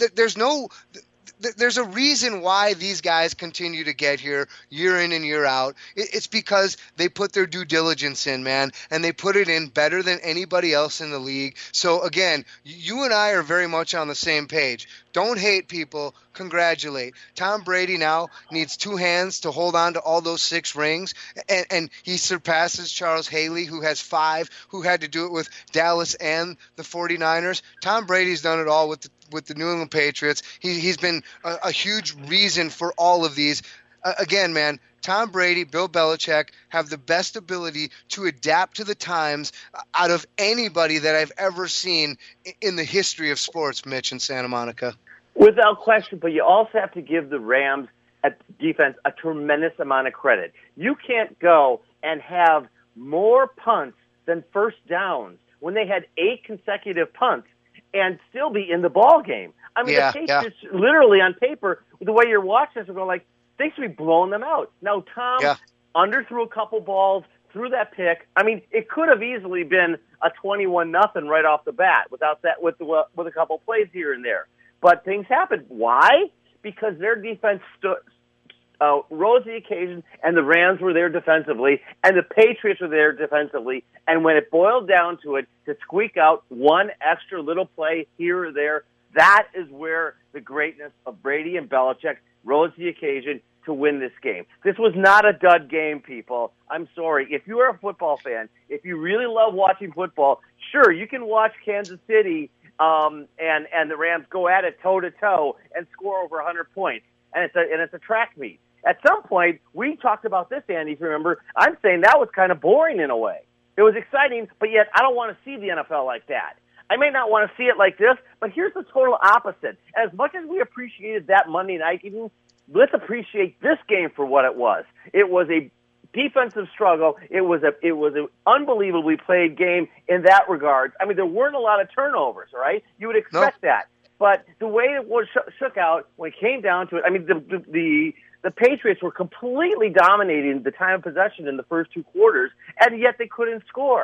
there's a reason why these guys continue to get here year in and year out. It's because they put their due diligence in, man, and they put it in better than anybody else in the league. So, again, you and I are very much on the same page. Don't hate people. Congratulate. Tom Brady now needs 2 hands to hold on to all those 6 rings, and he surpasses Charles Haley, who has 5, who had to do it with Dallas and the 49ers. Tom Brady's done it all with the New England Patriots. He's been a huge reason for all of these. Again, man, Tom Brady, Bill Belichick have the best ability to adapt to the times out of anybody that I've ever seen in the history of sports, Mitch, in Santa Monica. Without question, but you also have to give the Rams defense a tremendous amount of credit. You can't go and have more punts than first downs when they had 8 consecutive punts and still be in the ball game. I mean, the Patriots, literally on paper, the way you're watching this, we're going like, they should be blowing them out. Now, Tom underthrew a couple balls, threw that pick. I mean, it could have easily been a 21-0 right off the bat without that, with a couple plays here and there. But things happened. Why? Because their defense rose the occasion, and the Rams were there defensively, and the Patriots were there defensively. And when it boiled down to it, to squeak out one extra little play here or there, that is where the greatness of Brady and Belichick rose the occasion to win this game. This was not a dud game, people. I'm sorry. If you are a football fan, if you really love watching football, sure, you can watch Kansas City and the Rams go at it toe-to-toe and score over 100 points. And it's a track meet. At some point, we talked about this, Andy, if you remember. I'm saying that was kind of boring in a way. It was exciting, but yet I don't want to see the NFL like that. I may not want to see it like this, but here's the total opposite. As much as we appreciated that Monday night game, let's appreciate this game for what it was. It was a defensive struggle. It was an unbelievably played game in that regard. I mean, there weren't a lot of turnovers, all right? You would expect that. But the way it was shook out when it came down to it, I mean, the Patriots were completely dominating the time of possession in the first 2 quarters, and yet they couldn't score.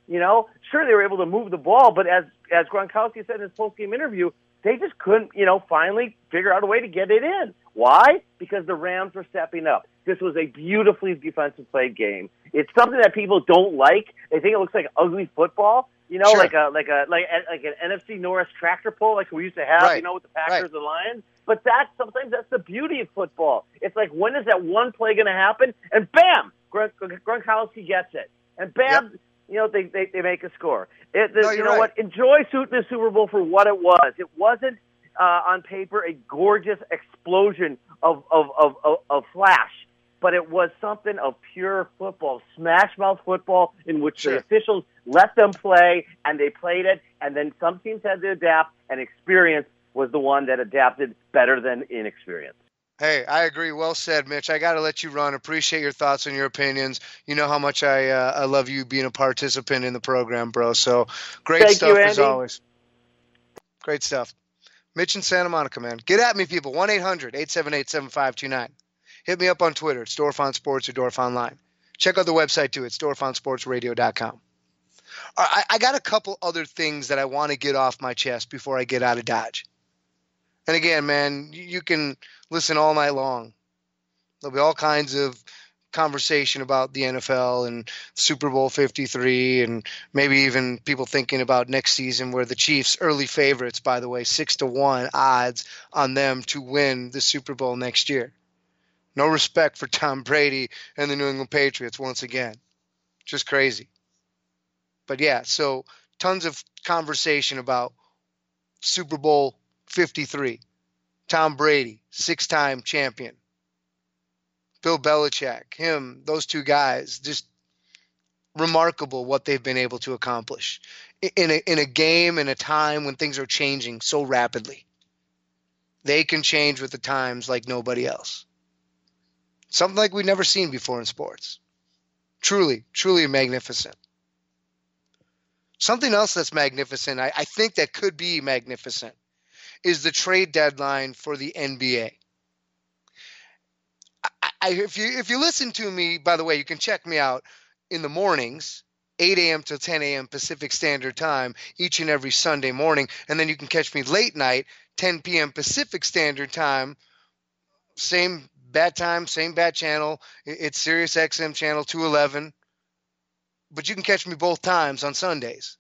Sure, they were able to move the ball, but as Gronkowski said in his post-game interview, they just couldn't, finally figure out a way to get it in. Why? Because the Rams were stepping up. This was a beautifully defensive played game. It's something that people don't like. They think it looks like ugly football, sure. like an NFC Norris tractor pull like we used to have, right. With the Packers and Lions. But sometimes that's the beauty of football. It's like, when is that one play going to happen? And bam, Gronkowski gets it. And bam, they make a score. What? Enjoy the Super Bowl for what it was. It wasn't on paper a gorgeous explosion of flash, but it was something of pure football, smash mouth football, in which the officials let them play, and they played it. And then some teams had to adapt, and experience was the one that adapted better than inexperience. Hey, I agree. Well said, Mitch. I got to let you run. Appreciate your thoughts and your opinions. You know how much I love you being a participant in the program, bro. So great Thank stuff you, Andy. as always. Great stuff. Mitch in Santa Monica, man. Get at me, people. 1-800-878-7529. Hit me up on Twitter. It's Dorfon Sports or Dorf Online. Check out the website, too. It's DorfonSportsRadio.com. I got a couple other things that I want to get off my chest before I get out of Dodge. And again, man, you can listen all night long. There'll be all kinds of conversation about the NFL and Super Bowl 53, and maybe even people thinking about next season, where the Chiefs, early favorites, by the way, 6-1 odds on them to win the Super Bowl next year. No respect for Tom Brady and the New England Patriots once again. Just crazy. But yeah, so tons of conversation about Super Bowl 53. Tom Brady, 6-time champion. Bill Belichick, those two guys, just remarkable what they've been able to accomplish in a game, in a time when things are changing so rapidly. They can change with the times like nobody else. Something like we've never seen before in sports. Truly, truly magnificent. Something else that's magnificent, I think that could be magnificent, is the trade deadline for the NBA. If you listen to me, by the way, you can check me out in the mornings, 8 a.m. to 10 a.m. Pacific Standard Time, each and every Sunday morning. And then you can catch me late night, 10 p.m. Pacific Standard Time, same bad time, same bad channel. It's Sirius XM channel 211. But you can catch me both times on Sundays.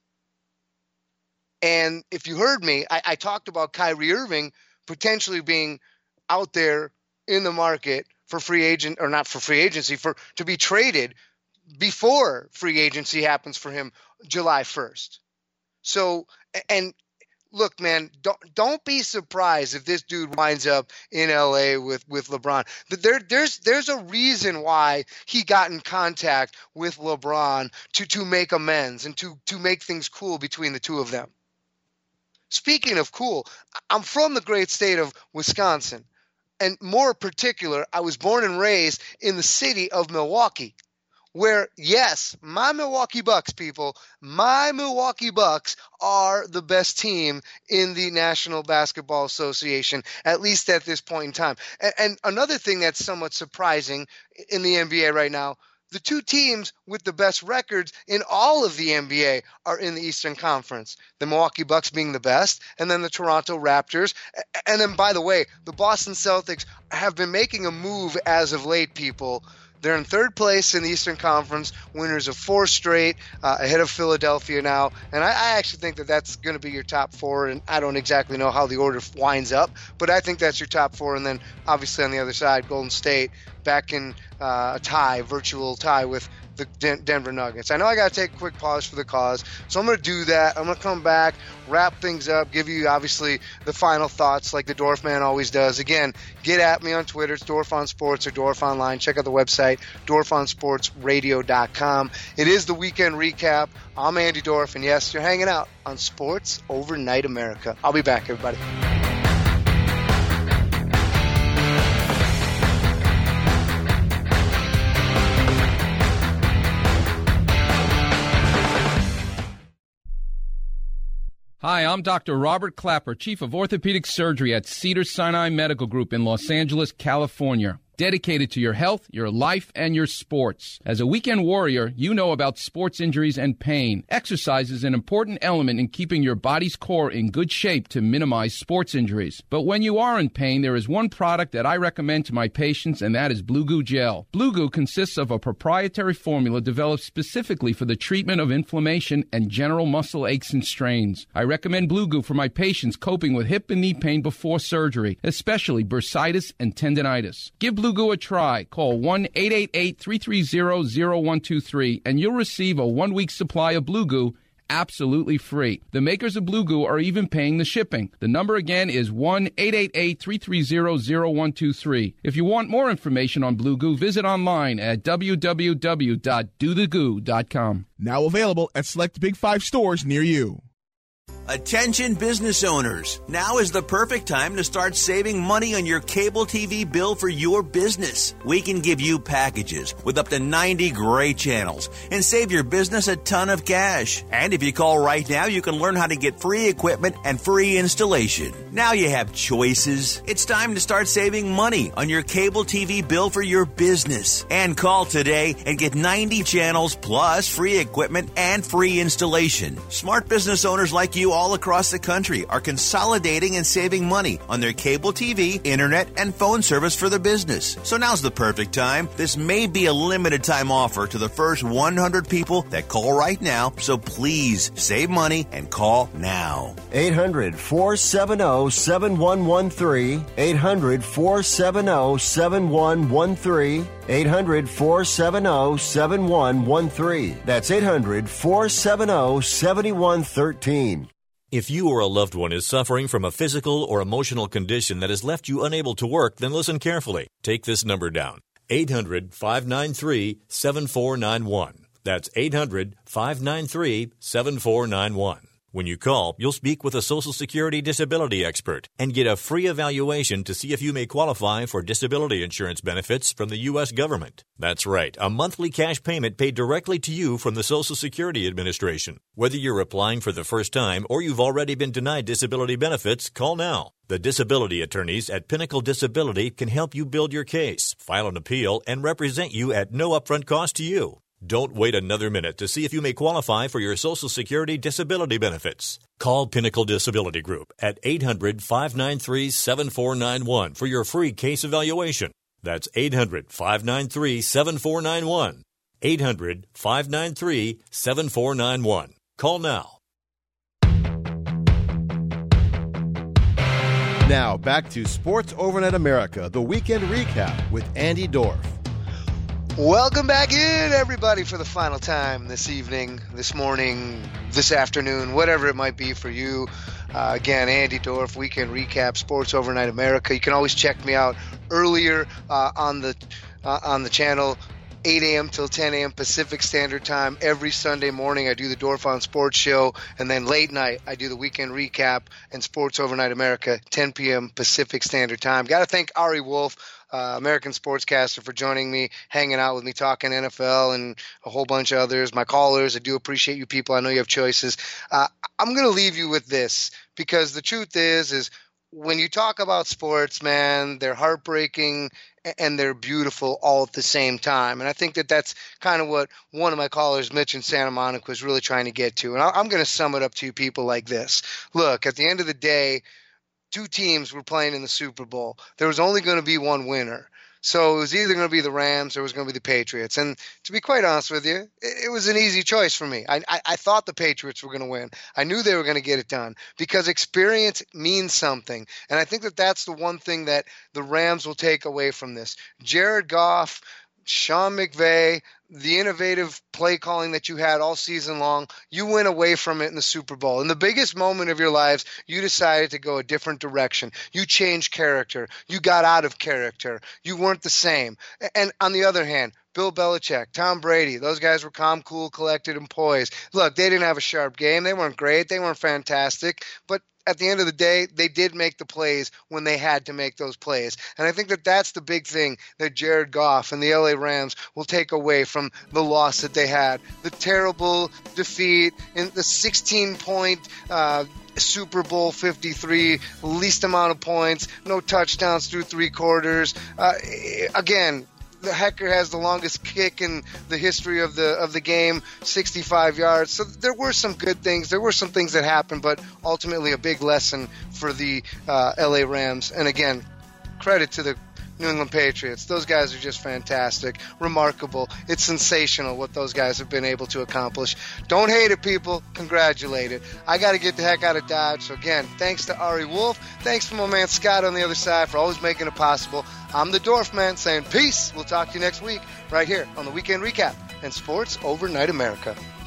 And if you heard me, I talked about Kyrie Irving potentially being out there in the market for free agent, or not for free agency, to be traded before free agency happens for him July 1st. So, and look, man, don't be surprised if this dude winds up in LA with LeBron. There's a reason why he got in contact with LeBron to make amends and to make things cool between the two of them. Speaking of cool, I'm from the great state of Wisconsin, and more particular, I was born and raised in the city of Milwaukee, where, yes, my Milwaukee Bucks, people, my Milwaukee Bucks are the best team in the National Basketball Association, at least at this point in time. And another thing that's somewhat surprising in the NBA right now, the two teams with the best records in all of the NBA are in the Eastern Conference, the Milwaukee Bucks being the best, and then the Toronto Raptors. And then, by the way, the Boston Celtics have been making a move as of late, people. They're in third place in the Eastern Conference, winners of 4 straight, ahead of Philadelphia now. And I actually think that that's going to be your top 4, and I don't exactly know how the order winds up, but I think that's your top 4. And then, obviously, on the other side, Golden State back in a virtual tie with the Denver Nuggets. I know I got to take a quick pause for the cause, so I'm going to do that. I'm going to come back, wrap things up, give you, obviously, the final thoughts like the Dorf Man always does. Again, get at me on Twitter. It's Dorf on Sports or Dorf Online. Check out the website, DorfonSportsRadio.com. It is the weekend recap. I'm Andy Dorf, and yes, you're hanging out on Sports Overnight America. I'll be back, everybody. Hi, I'm Dr. Robert Clapper, Chief of Orthopedic Surgery at Cedars-Sinai Medical Group in Los Angeles, California. dedicated to your health, your life, and your sports. As a weekend warrior, you know about sports injuries and pain. Exercise is an important element in keeping your body's core in good shape to minimize sports injuries. But when you are in pain, there is one product that I recommend to my patients, and that is Blue Goo Gel. Blue Goo consists of a proprietary formula developed specifically for the treatment of inflammation and general muscle aches and strains. I recommend Blue Goo for my patients coping with hip and knee pain before surgery, especially bursitis and tendinitis. Give Blue Goo a try. Call 1-888-330-0123 and you'll receive a 1-week supply of Blue Goo absolutely free. The makers of Blue Goo are even paying the shipping. The number again is 1-888-330-0123. If you want more information on Blue Goo, visit online at www.dothegoo.com. Now available at select Big 5 stores near you. Attention business owners. Now is the perfect time to start saving money on your cable TV bill for your business. We can give you packages with up to 90 great channels and save your business a ton of cash. And if you call right now, you can learn how to get free equipment and free installation. Now you have choices. It's time to start saving money on your cable TV bill for your business. And call today and get 90 channels plus free equipment and free installation. Smart business owners like you all across the country are consolidating and saving money on their cable TV, internet, and phone service for their business. So now's the perfect time. This may be a limited time offer to the first 100 people that call right now, so please save money and call now. 800-470-7113. 800-470-7113. 800-470-7113. That's 800-470-7113. If you or a loved one is suffering from a physical or emotional condition that has left you unable to work, then listen carefully. Take this number down. 800-593-7491. That's 800-593-7491. When you call, you'll speak with a Social Security disability expert and get a free evaluation to see if you may qualify for disability insurance benefits from the U.S. government. That's right, a monthly cash payment paid directly to you from the Social Security Administration. Whether you're applying for the first time or you've already been denied disability benefits, call now. The disability attorneys at Pinnacle Disability can help you build your case, file an appeal, and represent you at no upfront cost to you. Don't wait another minute to see if you may qualify for your Social Security disability benefits. Call Pinnacle Disability Group at 800-593-7491 for your free case evaluation. That's 800-593-7491. 800-593-7491. Call now. Now, back to Sports Overnight America, the weekend recap with Andy Dorff. Welcome back in, everybody, for the final time this evening, this morning, this afternoon, whatever it might be for you. Again, Andy Dorff, Weekend Recap, Sports Overnight America. You can always check me out earlier on the channel, 8 a.m. till 10 a.m. Pacific Standard Time. Every Sunday morning, I do the Dorff on Sports show, and then late night, I do the Weekend Recap and Sports Overnight America, 10 p.m. Pacific Standard Time. Got to thank Ari Wolf, American sportscaster, for joining me, hanging out with me, talking NFL and a whole bunch of others. My callers, I do appreciate you people. I know you have choices. I'm going to leave you with this, because the truth is when you talk about sports, man, they're heartbreaking and they're beautiful all at the same time. And I think that's kind of what one of my callers, Mitch in Santa Monica, was really trying to get to. And I'm going to sum it up to you people like this. Look, at the end of the day, two teams were playing in the Super Bowl. There was only going to be one winner. So it was either going to be the Rams or it was going to be the Patriots. And to be quite honest with you, it was an easy choice for me. I thought the Patriots were going to win. I knew they were going to get it done because experience means something. And I think that's the one thing that the Rams will take away from this. Jared Goff, Sean McVay, the innovative play calling that you had all season long, you went away from it in the Super Bowl. In the biggest moment of your lives, you decided to go a different direction. You changed character. You got out of character. You weren't the same. And on the other hand, Bill Belichick, Tom Brady, those guys were calm, cool, collected, and poised. Look, they didn't have a sharp game. They weren't great. They weren't fantastic. But at the end of the day, they did make the plays when they had to make those plays. And I think that that's the big thing that Jared Goff and the LA Rams will take away from the loss that they had. The terrible defeat in the 16-point Super Bowl 53, least amount of points, no touchdowns through 3 quarters. Again, the Hecker has the longest kick in the history of the game, 65 yards. So there were some good things. There were some things that happened, but ultimately a big lesson for the LA Rams. And again, credit to the New England Patriots. Those guys are just fantastic, remarkable. It's sensational what those guys have been able to accomplish. Don't hate it, people. Congratulate it. I got to get the heck out of Dodge. So again, thanks to Ari Wolf. Thanks to my man Scott on the other side for always making it possible. I'm the Dorf Man saying peace. We'll talk to you next week right here on the Weekend Recap and Sports Overnight America.